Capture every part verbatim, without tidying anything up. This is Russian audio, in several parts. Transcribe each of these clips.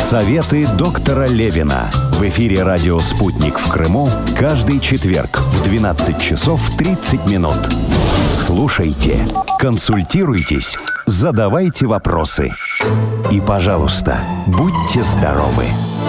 Советы доктора Левина. В эфире радио «Спутник» в Крыму каждый четверг в двенадцать часов тридцать минут. Слушайте, консультируйтесь, задавайте вопросы. И, пожалуйста, будьте здоровы.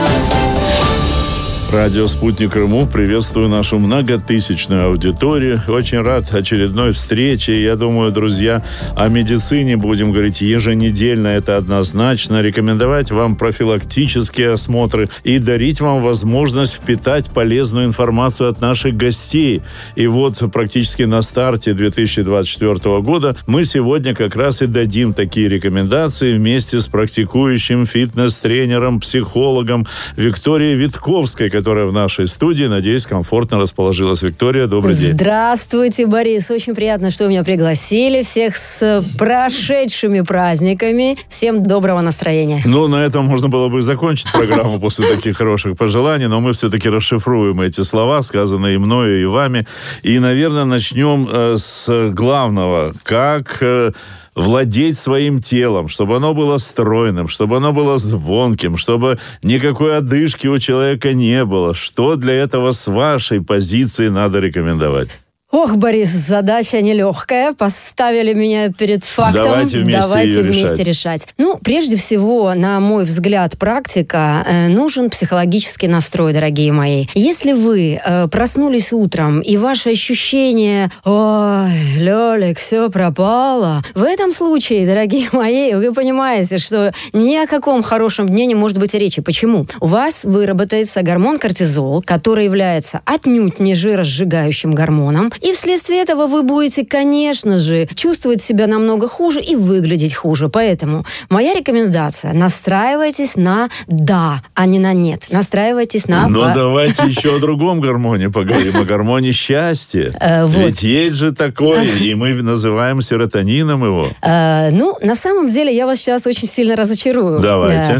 Радио «Спутник Крыму». Приветствую нашу многотысячную аудиторию. Очень рад очередной встрече. Я думаю, друзья, о медицине будем говорить еженедельно. Это однозначно. Рекомендовать вам профилактические осмотры и дарить вам возможность впитать полезную информацию от наших гостей. И вот практически на старте две тысячи двадцать четвёртого года мы сегодня как раз и дадим такие рекомендации вместе с практикующим фитнес-тренером, психологом Викторией Витковской, которая в нашей студии. Надеюсь, комфортно расположилась. Виктория, добрый день. Здравствуйте, Борис. Очень приятно, что вы меня пригласили. Всех с прошедшими праздниками. Всем доброго настроения. Ну, на этом можно было бы закончить программу после таких хороших пожеланий, но мы все-таки расшифруем эти слова, сказанные и мною, и вами. И, наверное, начнем э, с главного. Как... Э, владеть своим телом, чтобы оно было стройным, чтобы оно было звонким, чтобы никакой одышки у человека не было. Что для этого с вашей позиции надо рекомендовать? Ох, Борис, задача нелегкая. Поставили меня перед фактом. Давайте вместе, Давайте вместе решать. решать. Ну, прежде всего, на мой взгляд, практика, э, нужен психологический настрой, дорогие мои. Если вы э, проснулись утром, и ваше ощущение «Ой, Лёлик, все пропало», в этом случае, дорогие мои, вы понимаете, что ни о каком хорошем дне не может быть и речи. Почему? У вас выработается гормон кортизол, который является отнюдь не жиросжигающим гормоном, и вследствие этого вы будете, конечно же, чувствовать себя намного хуже и выглядеть хуже. Поэтому моя рекомендация: настраивайтесь на «да», а не на «нет». Настраивайтесь на... Но давайте еще о другом гормоне поговорим, о гормоне счастья. Ведь есть же такой, и мы называем серотонином его. Ну, на самом деле, я вас сейчас очень сильно разочарую. Давайте.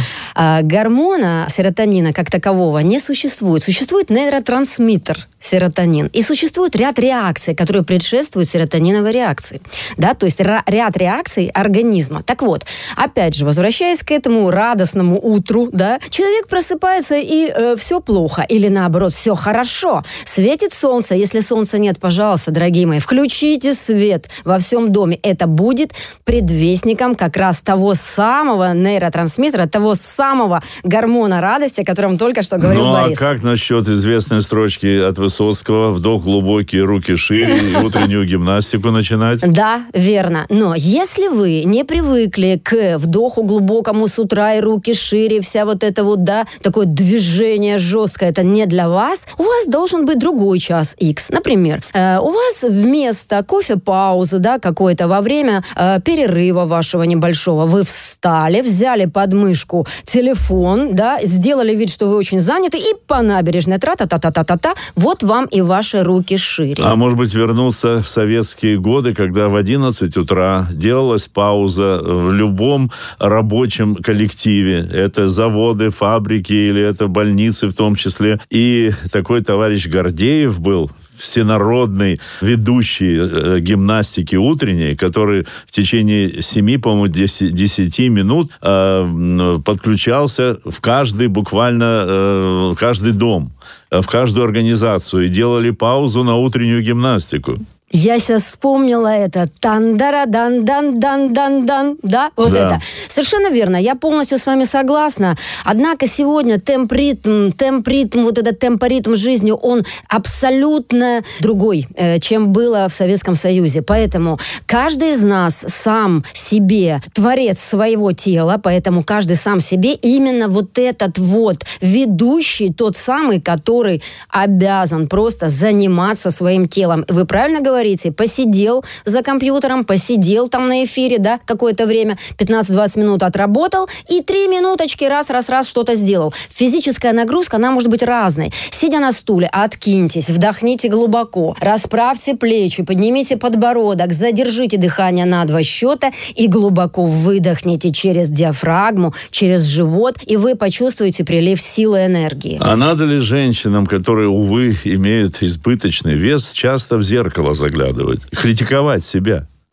Гормона серотонина как такового не существует. Существует нейротрансмиттер серотонин. И существует ряд реакций, которые предшествуют серотониновой реакции. Да, то есть ра- ряд реакций организма. Так вот, опять же, возвращаясь к этому радостному утру, да, человек просыпается и э, все плохо. Или наоборот, все хорошо. Светит солнце. Если солнца нет, пожалуйста, дорогие мои, включите свет во всем доме. Это будет предвестником как раз того самого нейротрансмиттера, того самого гормона радости, о котором только что говорил ну, Борис. Ну, а как насчет известной строчки от Высоцкого «Вдох глубокий, руки шире» и утреннюю гимнастику начинать? Да, верно. Но если вы не привыкли к вдоху глубокому с утра и руки шире, вся вот это вот, да, такое движение жесткое, это не для вас, у вас должен быть другой час X. Например, э, у вас вместо кофе-паузы, да, какой-то во время э, перерыва вашего небольшого, вы встали, взяли под мышку телефон, да, сделали вид, что вы очень заняты, и по набережной тра-та-та-та-та-та, вот вам и ваши руки шире. А может быть, вернуться в советские годы, когда в одиннадцать утра делалась пауза в любом рабочем коллективе. Это заводы, фабрики или это больницы в том числе. И такой товарищ Гордеев был, всенародный ведущий э, гимнастики утренней, который в течение семи, по-моему, десяти минут э, подключался в каждый, буквально, э, каждый дом, э, в каждую организацию и делали паузу на утреннюю гимнастику. Я сейчас вспомнила это. Тан-дара-дан-дан-дан-дан-дан. Да? Вот да. это. Совершенно верно. Я полностью с вами согласна. Однако сегодня темп-ритм, темп-ритм, вот этот темпоритм жизни, он абсолютно другой, э, чем было в Советском Союзе. Поэтому каждый из нас сам себе творец своего тела, поэтому каждый сам себе именно вот этот вот ведущий, тот самый, который обязан просто заниматься своим телом. Вы правильно говорите? Посидел за компьютером, посидел там на эфире, да, какое-то время, пятнадцать-двадцать минут отработал, и три минуточки раз-раз-раз что-то сделал. Физическая нагрузка, она может быть разной. Сидя на стуле, откиньтесь, вдохните глубоко, расправьте плечи, поднимите подбородок, задержите дыхание на два счета и глубоко выдохните через диафрагму, через живот, и вы почувствуете прилив силы и энергии. А надо ли женщинам, которые, увы, имеют избыточный вес, часто в зеркало заглядывать, критиковать себя?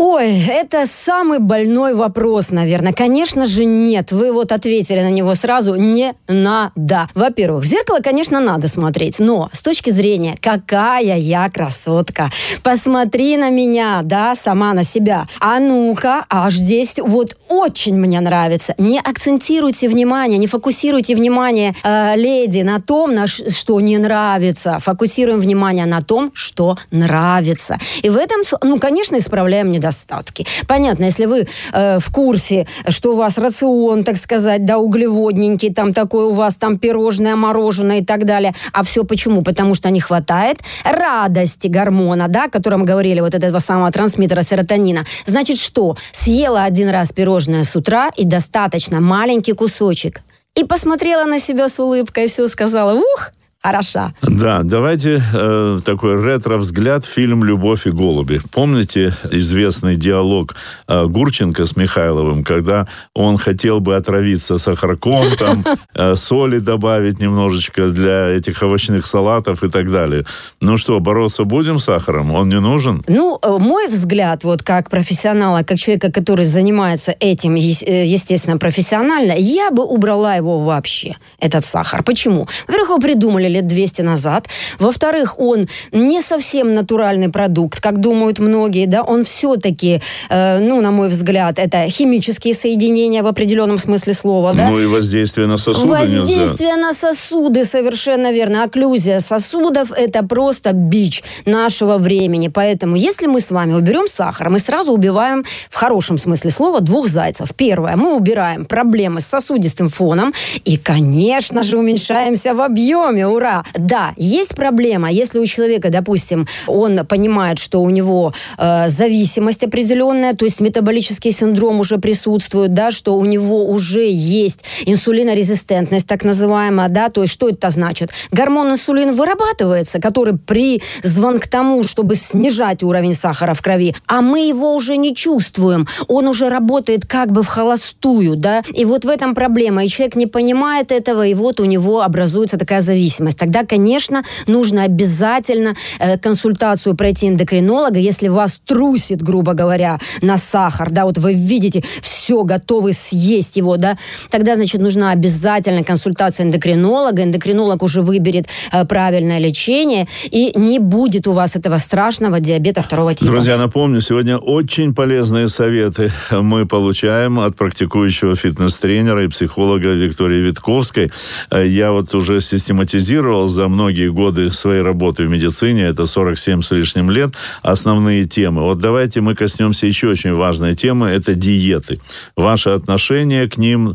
Ой, это самый больной вопрос, наверное. Конечно же, нет. Вы вот ответили на него сразу. Не надо. Во-первых, в зеркало, конечно, надо смотреть, но с точки зрения, какая я красотка. Посмотри на меня, да, сама на себя. А ну-ка, аж здесь вот очень мне нравится. Не акцентируйте внимание, не фокусируйте внимание, э, леди, на том, на ш- что не нравится. Фокусируем внимание на том, что нравится. И в этом, ну, конечно, исправляем недостатки. Остатки. Понятно, если вы э, в курсе, что у вас рацион, так сказать, да, углеводненький, там такой у вас там пирожное, мороженое и так далее. А все почему? Потому что не хватает радости гормона, да, о котором говорили, вот этого самого трансмиттера серотонина. Значит, что? Съела один раз пирожное с утра и достаточно маленький кусочек. И посмотрела на себя с улыбкой и все сказала, ух, хороша. Да, давайте э, такой ретро-взгляд, фильм «Любовь и голуби». Помните известный диалог э, Гурченко с Михайловым, когда он хотел бы отравиться сахарком, там, э, соли добавить немножечко для этих овощных салатов и так далее. Ну что, бороться будем с сахаром? Он не нужен? Ну, мой взгляд, вот как профессионала, как человека, который занимается этим, естественно, профессионально, я бы убрала его вообще, этот сахар. Почему? Во-первых, его придумали лет двести назад. Во-вторых, он не совсем натуральный продукт, как думают многие, да, он все-таки, э, ну, на мой взгляд, это химические соединения в определенном смысле слова, да. Ну и воздействие на сосуды Воздействие нельзя. на сосуды, совершенно верно. Окклюзия сосудов – это просто бич нашего времени. Поэтому, если мы с вами уберем сахар, мы сразу убиваем, в хорошем смысле слова, двух зайцев. Первое, мы убираем проблемы с сосудистым фоном и, конечно же, уменьшаемся в объеме. Ура! Да, есть проблема, если у человека, допустим, он понимает, что у него э, зависимость определенная, то есть метаболический синдром уже присутствует, да, что у него уже есть инсулинорезистентность, так называемая, да, то есть что это значит? Гормон инсулин вырабатывается, который призван к тому, чтобы снижать уровень сахара в крови, а мы его уже не чувствуем, он уже работает как бы в холостую, да, и вот в этом проблема, и человек не понимает этого, и вот у него образуется такая зависимость. Тогда, конечно, нужно обязательно э, консультацию пройти эндокринолога, если вас трусит, грубо говоря, на сахар, да, вот вы видите, все, готовы съесть его, да, тогда, значит, нужна обязательно консультация эндокринолога, эндокринолог уже выберет э, правильное лечение, и не будет у вас этого страшного диабета второго типа. Друзья, напомню, сегодня очень полезные советы мы получаем от практикующего фитнес-тренера и психолога Виктории Витковской. Я вот уже систематизирую за многие годы своей работы в медицине, это сорок семь с лишним лет, основные темы. Вот давайте мы коснемся еще очень важной темы, это диеты. Ваше отношение к ним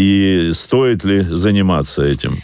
и стоит ли заниматься этим?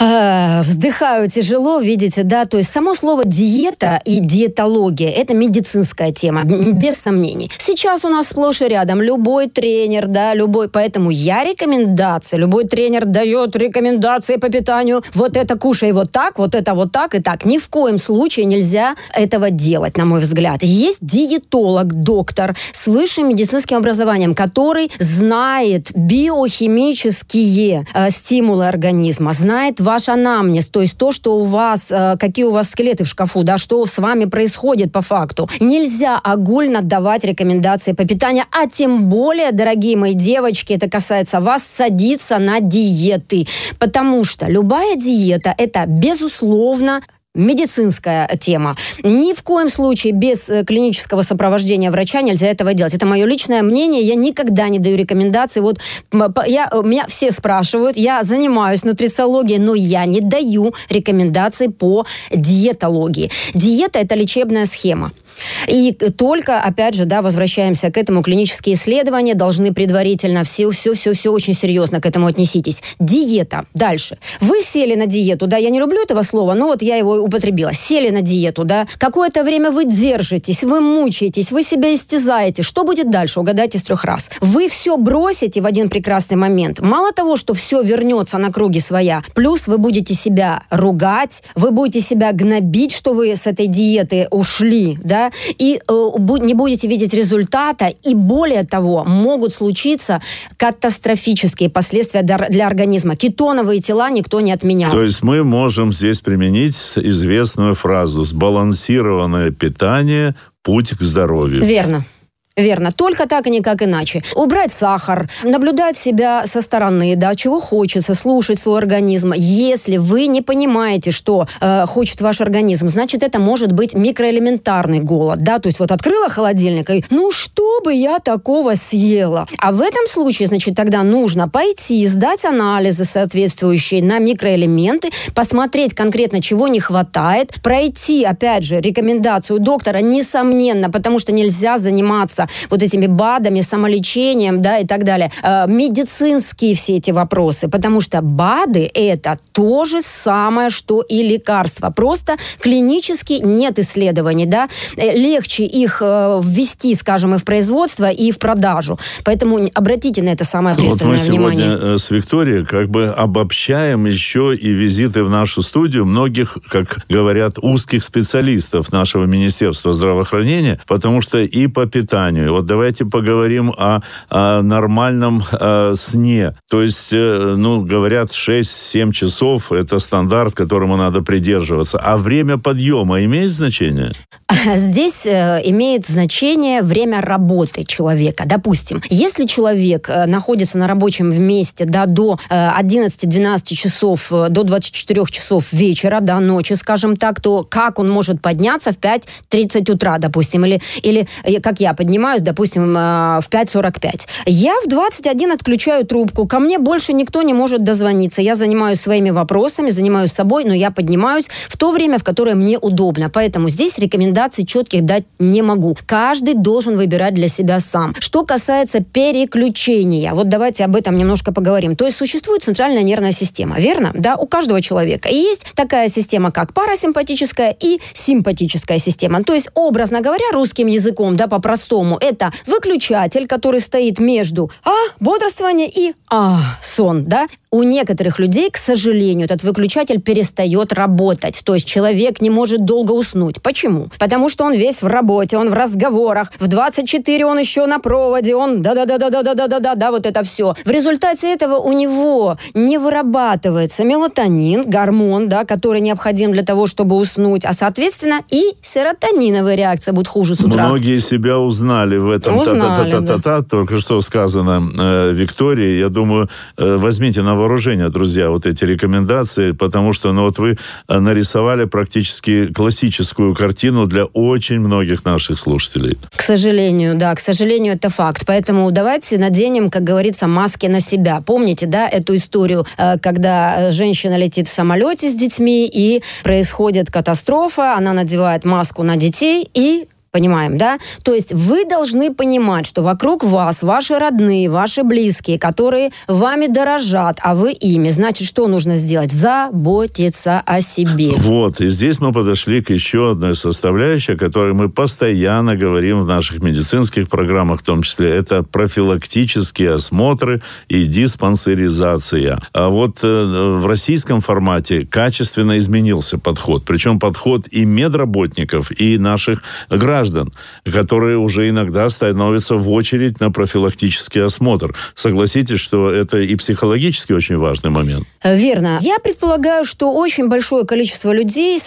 Вздыхаю тяжело, видите, да, то есть само слово диета и диетология – это медицинская тема, без сомнений. Сейчас у нас сплошь и рядом любой тренер, да, любой, поэтому я рекомендации, любой тренер дает рекомендации по питанию, вот это кушай вот так, вот это вот так и так. Ни в коем случае нельзя этого делать, на мой взгляд. Есть диетолог, доктор с высшим медицинским образованием, который знает биохимические э, стимулы организма, знает ваш анамнез, то есть то, что у вас, э, какие у вас скелеты в шкафу, да, что с вами происходит по факту. Нельзя огульно давать рекомендации по питанию, а тем более, дорогие мои девочки, это касается вас, садиться на диеты, потому что любая диета – это, безусловно, медицинская тема. Ни в коем случае без клинического сопровождения врача нельзя этого делать. Это мое личное мнение. Я никогда не даю рекомендаций. Вот я, меня все спрашивают, я занимаюсь нутрициологией, но я не даю рекомендаций по диетологии. Диета – это лечебная схема. И только, опять же, да, возвращаемся к этому, клинические исследования должны предварительно, все-все-все очень серьезно к этому отнеситесь. Диета. Дальше. Вы сели на диету, да, я не люблю этого слова, но вот я его употребила. Сели на диету, да, какое-то время вы держитесь, вы мучаетесь, вы себя истязаете. Что будет дальше? Угадайте с трех раз. Вы все бросите в один прекрасный момент. Мало того, что все вернется на круги своя, плюс вы будете себя ругать, вы будете себя гнобить, что вы с этой диеты ушли, да, и э, не будете видеть результата, и более того, могут случиться катастрофические последствия для организма. Кетоновые тела никто не отменял. То есть мы можем здесь применить известную фразу «сбалансированное питание – путь к здоровью». Верно. Верно. Только так и никак иначе. Убрать сахар, наблюдать себя со стороны, да, чего хочется, слушать свой организм. Если вы не понимаете, что э, хочет ваш организм, значит, это может быть микроэлементарный голод, да, то есть вот открыла холодильник и, ну, что бы я такого съела? А в этом случае, значит, тогда нужно пойти, сдать анализы соответствующие на микроэлементы, посмотреть конкретно, чего не хватает, пройти, опять же, рекомендацию доктора, несомненно, потому что нельзя заниматься вот этими БАДами, самолечением, да, и так далее. Э, медицинские все эти вопросы, потому что БАДы – это то же самое, что и лекарства. Просто клинически нет исследований, да, легче их э, ввести, скажем, и в производство, и в продажу. Поэтому обратите на это самое пристальное вот внимание. Мы сегодня с Викторией как бы обобщаем еще и визиты в нашу студию многих, как говорят, узких специалистов нашего Министерства здравоохранения, потому что и по питанию. Вот давайте поговорим о, о нормальном э, сне. То есть, э, ну, говорят, шесть-семь часов – это стандарт, которому надо придерживаться. А время подъема имеет значение? Здесь э, имеет значение время работы человека. Допустим, если человек э, находится на рабочем месте, да, до э, одиннадцати-двенадцати часов, э, до двадцати четырёх часов вечера, да, ночи, скажем так, то как он может подняться в пять тридцать утра, допустим, или, или как я поднимаюсь, допустим, э, в пять сорок пять. Я в двадцать один отключаю трубку, ко мне больше никто не может дозвониться. Я занимаюсь своими вопросами, занимаюсь собой, но я поднимаюсь в то время, в которое мне удобно. Поэтому здесь рекомендаций четких дать не могу. Каждый должен выбирать для себя сам. Что касается переключения, вот давайте об этом немножко поговорим. То есть существует центральная нервная система, верно? Да, у каждого человека. И есть такая система, как парасимпатическая и симпатическая система. То есть, образно говоря, русским языком, да, по-простому, это выключатель, который стоит между А, бодрствование и А, сон, да. У некоторых людей, к сожалению, этот выключатель перестает работать. То есть человек не может долго уснуть. Почему? Потому что он весь в работе, он в разговорах. В двадцать четыре он еще на проводе, он да-да-да-да-да-да-да-да, вот это все. В результате этого у него не вырабатывается мелатонин, гормон, да, который необходим для того, чтобы уснуть, а, соответственно, и серотониновая реакция будет хуже с утра. Многие себя узнали в этом. Узнали, та-та-та-та-та-та, да. Только что сказано э, Виктории. Я думаю, э, возьмите на вооружение, друзья, вот эти рекомендации, потому что, ну, вот вы нарисовали практически классическую картину для очень многих наших слушателей. К сожалению, да, к сожалению, это факт. Поэтому давайте наденем, как говорится, маски на себя. Помните, да, эту историю, когда женщина летит в самолете с детьми, и происходит катастрофа, она надевает маску на детей и... Понимаем, да? То есть вы должны понимать, что вокруг вас ваши родные, ваши близкие, которые вами дорожат, а вы ими. Значит, что нужно сделать? Заботиться о себе. Вот, и здесь мы подошли к еще одной составляющей, о которой мы постоянно говорим в наших медицинских программах, в том числе. Это профилактические осмотры и диспансеризация. А вот э, в российском формате качественно изменился подход. Причем подход и медработников, и наших граждан, которые уже иногда становятся в очередь на профилактический осмотр. Согласитесь, что это и психологически очень важный момент. Верно. Я предполагаю, что очень большое количество людей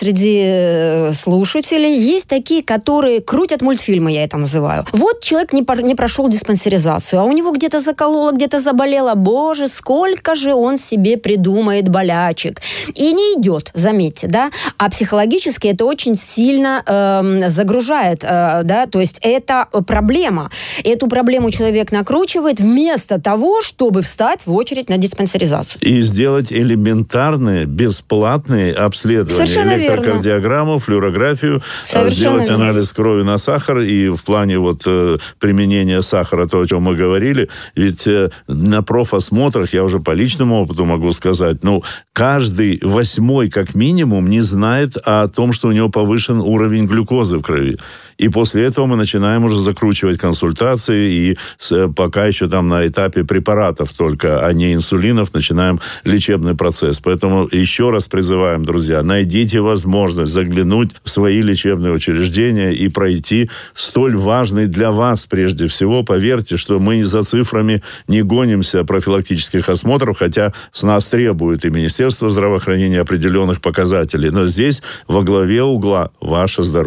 среди слушателей есть такие, которые крутят мультфильмы, я это называю. Вот человек не, не прошел диспансеризацию, а у него где-то закололо, где-то заболело. Боже, сколько же он себе придумает болячек. И не идет, заметьте, да? А психологически это очень сильно э, загружает, да, то есть это проблема. Эту проблему человек накручивает вместо того, чтобы встать в очередь на диспансеризацию. И сделать элементарные, бесплатные обследования. Совершенно электрокардиограмму, верно. флюорографию, Совершенно сделать верно. анализ крови на сахар. И в плане вот э, применения сахара, то, о чем мы говорили, ведь э, на профосмотрах, я уже по личному опыту могу сказать, ну, каждый восьмой, как минимум, не знает о том, что у него повышен уровень глюкозы в крови. И после этого мы начинаем уже закручивать консультации, и с, пока еще там на этапе препаратов только, а не инсулинов, начинаем лечебный процесс. Поэтому еще раз призываем, друзья, найдите возможность заглянуть в свои лечебные учреждения и пройти столь важный для вас, прежде всего, поверьте, что мы за цифрами не гонимся профилактических осмотров, хотя с нас требует и Министерство здравоохранения определенных показателей. Но здесь во главе угла ваше здоровье.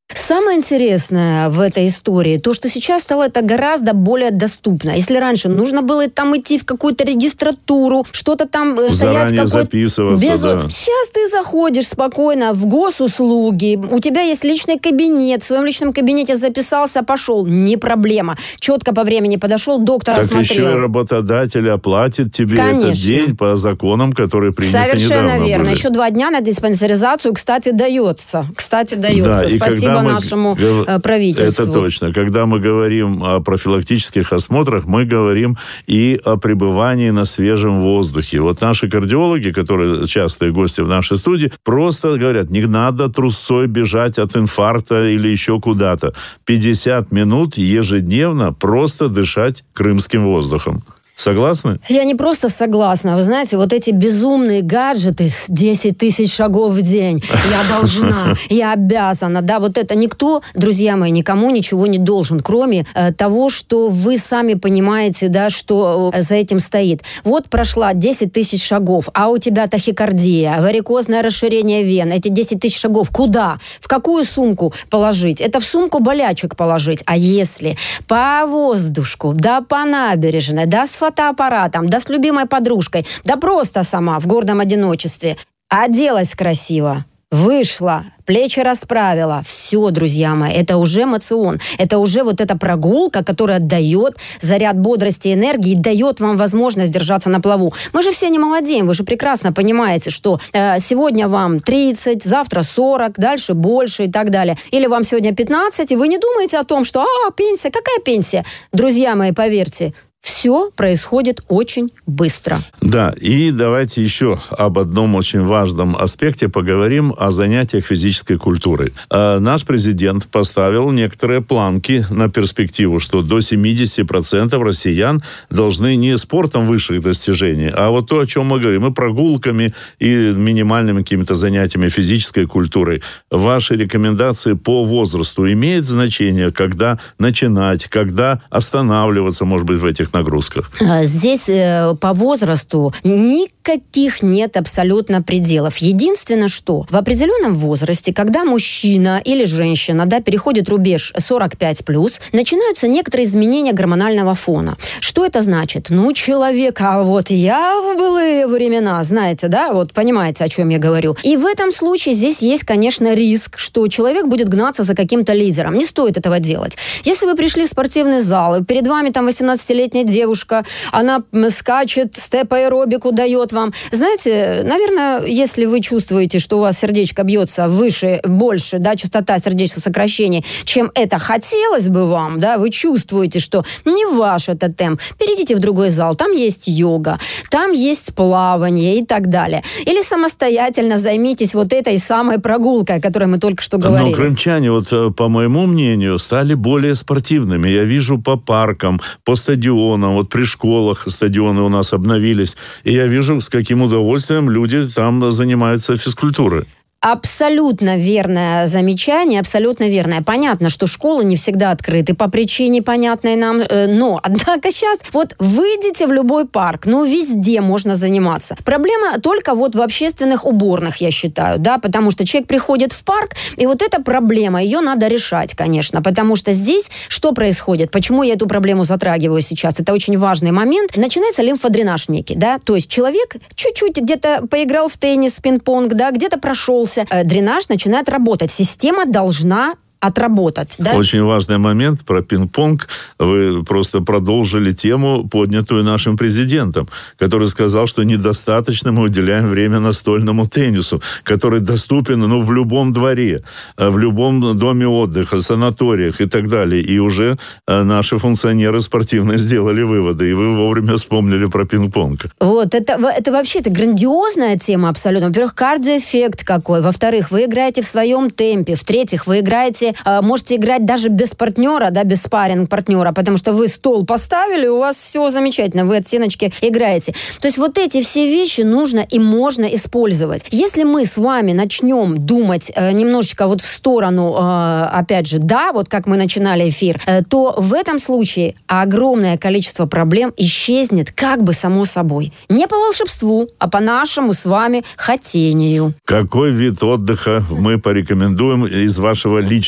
Самое интересное в этой истории, то, что сейчас стало это гораздо более доступно. Если раньше нужно было там идти в какую-то регистратуру, что-то там Заранее стоять... Заранее записываться, без... да. Сейчас ты заходишь спокойно в госуслуги, у тебя есть личный кабинет, в своем личном кабинете записался, пошел, не проблема. Четко по времени подошел, доктор так осмотрел. Так еще и работодатель оплатит тебе Конечно. этот день по законам, которые приняты недавно. Совершенно верно. были. Еще два дня на диспансеризацию, кстати, дается. Кстати, дается. Да, Спасибо нашему г... правительству. Это точно. Когда мы говорим о профилактических осмотрах, мы говорим и о пребывании на свежем воздухе. Вот наши кардиологи, которые частые гости в нашей студии, просто говорят, не надо трусцой бежать от инфаркта или еще куда-то. пятьдесят минут ежедневно просто дышать крымским воздухом. Согласны? Я не просто согласна. Вы знаете, вот эти безумные гаджеты с десять тысяч шагов в день. Я должна, я обязана. Да, вот это никто, друзья мои, никому ничего не должен, кроме э, того, что вы сами понимаете, да, что э, за этим стоит. Вот прошла десять тысяч шагов, а у тебя тахикардия, варикозное расширение вен. Эти десять тысяч шагов куда? В какую сумку положить? Это в сумку болячек положить. А если по воздушку, да по набережной, да с фотоаппаратом, да с любимой подружкой, да просто сама в гордом одиночестве. Оделась красиво, вышла, плечи расправила. Все, друзья мои, это уже моцион. Это уже вот эта прогулка, которая дает заряд бодрости и энергии, и дает вам возможность держаться на плаву. Мы же все не молодеем, вы же прекрасно понимаете, что э, сегодня вам тридцать, завтра сорок, дальше больше и так далее. Или вам сегодня пятнадцать, и вы не думаете о том, что а, пенсия, какая пенсия? Друзья мои, поверьте, все происходит очень быстро. Да, и давайте еще об одном очень важном аспекте поговорим, о занятиях физической культурой. Э, наш президент поставил некоторые планки на перспективу, что до семьдесят процентов россиян должны не спортом высших достижений, а вот то, о чем мы говорим, и прогулками, и минимальными какими-то занятиями физической культурой. Ваши рекомендации по возрасту имеют значение, когда начинать, когда останавливаться, может быть, в этих нагрузках? Здесь э, по возрасту никаких нет абсолютно пределов. Единственное, что в определенном возрасте, когда мужчина или женщина, да, переходит рубеж сорок пять плюс, начинаются некоторые изменения гормонального фона. Что это значит? Ну, человек, а вот я в былые времена, знаете, да, вот понимаете, о чем я говорю. И в этом случае здесь есть, конечно, риск, что человек будет гнаться за каким-то лидером. Не стоит этого делать. Если вы пришли в спортивный зал, и перед вами там восемнадцатилетняя девушка, она скачет, степ-аэробику дает вам. Знаете, наверное, если вы чувствуете, что у вас сердечко бьется выше, больше, да, частота сердечных сокращений, чем это хотелось бы вам, да, вы чувствуете, что не ваш этот темп, перейдите в другой зал, там есть йога, там есть плавание и так далее. Или самостоятельно займитесь вот этой самой прогулкой, о которой мы только что говорили. Но крымчане, вот по моему мнению, стали более спортивными. Я вижу по паркам, по стадионам, вот при школах стадионы у нас обновились, и я вижу, с каким удовольствием люди там занимаются физкультурой. Абсолютно верное замечание, абсолютно верное. Понятно, что школы не всегда открыты по причине, понятной нам, но, однако, сейчас вот выйдите в любой парк, ну, везде можно заниматься. Проблема только вот в общественных уборных, я считаю, да, потому что человек приходит в парк, и вот эта проблема, ее надо решать, конечно, потому что здесь что происходит? Почему я эту проблему затрагиваю сейчас? Это очень важный момент. Начинается лимфодренаж некий, да, то есть человек чуть-чуть где-то поиграл в теннис, пинг-понг, да, где-то прошелся, дренаж начинает работать. Система должна отработать. Да? Очень важный момент про пинг-понг. Вы просто продолжили тему, поднятую нашим президентом, который сказал, что недостаточно мы уделяем время настольному теннису, который доступен, ну, в любом дворе, в любом доме отдыха, санаториях и так далее. И уже наши функционеры спортивные сделали выводы, и вы вовремя вспомнили про пинг-понг. Вот, это, это вообще это грандиозная тема абсолютно. Во-первых, кардиоэффект какой. Во-вторых, вы играете в своем темпе. В-третьих, вы играете можете играть даже без партнера, да, без спарринг-партнера, потому что вы стол поставили, у вас все замечательно, вы от стеночки играете. То есть вот эти все вещи нужно и можно использовать. Если мы с вами начнем думать э, немножечко вот в сторону, э, опять же, да, вот как мы начинали эфир, э, то в этом случае огромное количество проблем исчезнет как бы само собой. Не по волшебству, а по нашему с вами хотению. Какой вид отдыха мы порекомендуем из вашего личного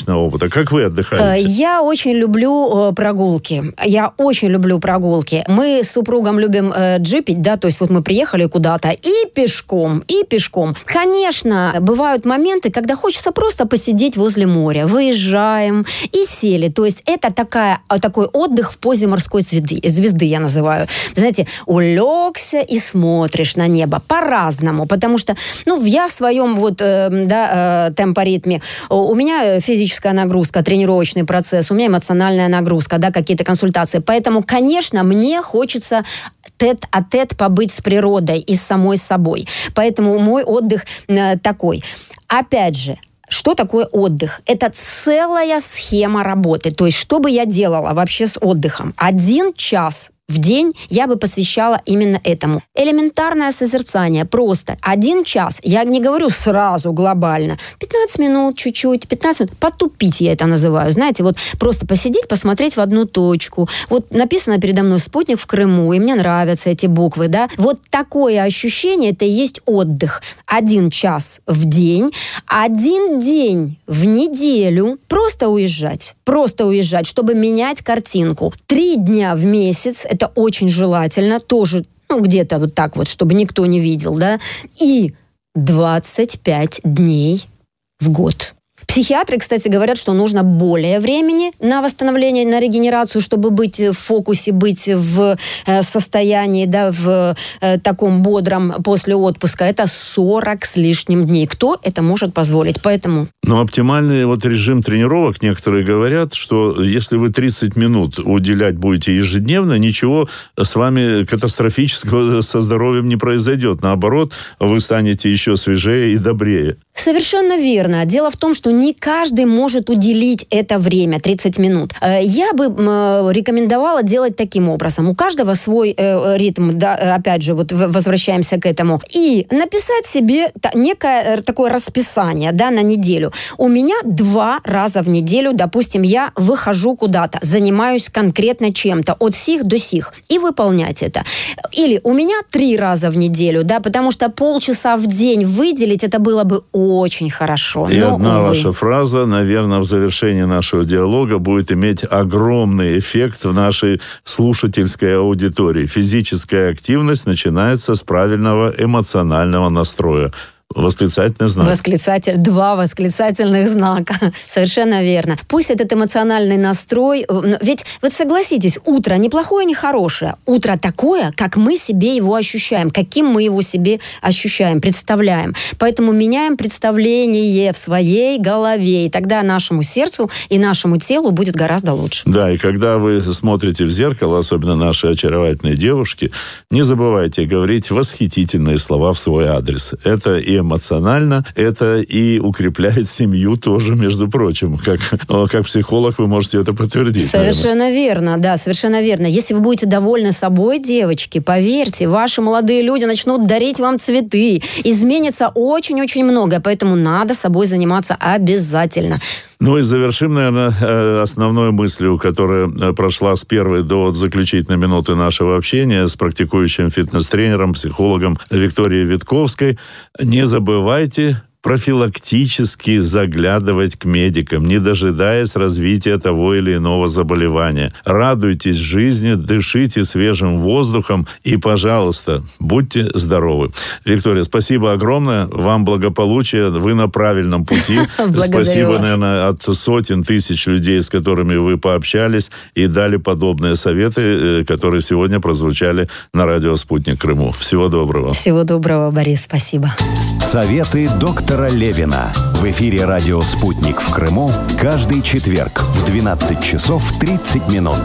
личного опыта. Как вы отдыхаете? Я очень люблю прогулки. Я очень люблю прогулки. Мы с супругом любим э, джипить, да, то есть вот мы приехали куда-то и пешком, и пешком. Конечно, бывают моменты, когда хочется просто посидеть возле моря. Выезжаем и сели. То есть это такая, такой отдых в позе морской звезды, звезды, я называю. Знаете, улегся и смотришь на небо по-разному, потому что, ну, я в своем вот, э, да, э, темпоритме, у меня физическая нагрузка, тренировочный процесс, у меня эмоциональная нагрузка, да, какие-то консультации. Поэтому, конечно, мне хочется тет-а-тет побыть с природой и с самой собой. Поэтому мой отдых э, такой. Опять же, что такое отдых? Это целая схема работы. То есть, что бы я делала вообще с отдыхом? Один час в день я бы посвящала именно этому. Элементарное созерцание. Просто один час. Я не говорю сразу глобально. пятнадцать минут чуть-чуть, пятнадцать минут. Потупить я это называю. Знаете, вот просто посидеть, посмотреть в одну точку. Вот написано передо мной «Спутник в Крыму», и мне нравятся эти буквы, да. Вот такое ощущение, это и есть отдых. Один час в день, один день в неделю. Просто уезжать. Просто уезжать, чтобы менять картинку. Три дня в месяц. Это очень желательно, тоже, ну, где-то вот так вот, чтобы никто не видел, да, и двадцать пять дней в год. Психиатры, кстати, говорят, что нужно более времени на восстановление, на регенерацию, чтобы быть в фокусе, быть в э, состоянии, да, в э, таком бодром после отпуска. Это сорок с лишним дней. Кто это может позволить? Поэтому... Но оптимальный вот режим тренировок, некоторые говорят, что если вы тридцать минут уделять будете ежедневно, ничего с вами катастрофического со здоровьем не произойдет. Наоборот, вы станете еще свежее и добрее. Совершенно верно. Дело в том, что не каждый может уделить это время, тридцать минут. Я бы рекомендовала делать таким образом. У каждого свой ритм, да, опять же, вот возвращаемся к этому. И написать себе некое такое расписание, да, на неделю. У меня два раза в неделю, допустим, я выхожу куда-то, занимаюсь конкретно чем-то, от сих до сих, и выполнять это. Или у меня три раза в неделю, да, потому что полчаса в день выделить, это было бы очень хорошо. И но, одна увы. ваша фраза, наверное, в завершении нашего диалога будет иметь огромный эффект в нашей слушательской аудитории. Физическая активность начинается с правильного эмоционального настроя. Восклицательный знак. Восклицатель, два восклицательных знака. Совершенно верно. Пусть этот эмоциональный настрой... Ведь, вот согласитесь, утро не плохое, не хорошее. Утро такое, как мы себе его ощущаем, каким мы его себе ощущаем, представляем. Поэтому меняем представление в своей голове, и тогда нашему сердцу и нашему телу будет гораздо лучше. Да, и когда вы смотрите в зеркало, особенно наши очаровательные девушки, не забывайте говорить восхитительные слова в свой адрес. Это и эмоционально, это и укрепляет семью тоже, между прочим. Как, как психолог вы можете это подтвердить. Совершенно наверное. верно, да, совершенно верно. Если вы будете довольны собой, девочки, поверьте, ваши молодые люди начнут дарить вам цветы. Изменится очень-очень много, поэтому надо собой заниматься обязательно. Ну и завершим, наверное, основной мыслью, которая прошла с первой до заключительной минуты нашего общения с практикующим фитнес-тренером, психологом Викторией Витковской. Не забывайте профилактически заглядывать к медикам, не дожидаясь развития того или иного заболевания. Радуйтесь жизни, дышите свежим воздухом и, пожалуйста, будьте здоровы. Виктория, спасибо огромное. Вам благополучия. Вы на правильном пути. Спасибо, наверное, от сотен тысяч людей, с которыми вы пообщались и дали подобные советы, которые сегодня прозвучали на радио «Спутник Крыму». Всего доброго. Всего доброго, Борис. Спасибо. Советы доктора Левина. В эфире радио «Спутник» в Крыму каждый четверг в двенадцать часов тридцать минут.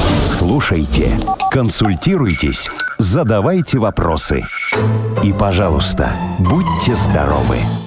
Слушайте, консультируйтесь, задавайте вопросы. И, пожалуйста, будьте здоровы.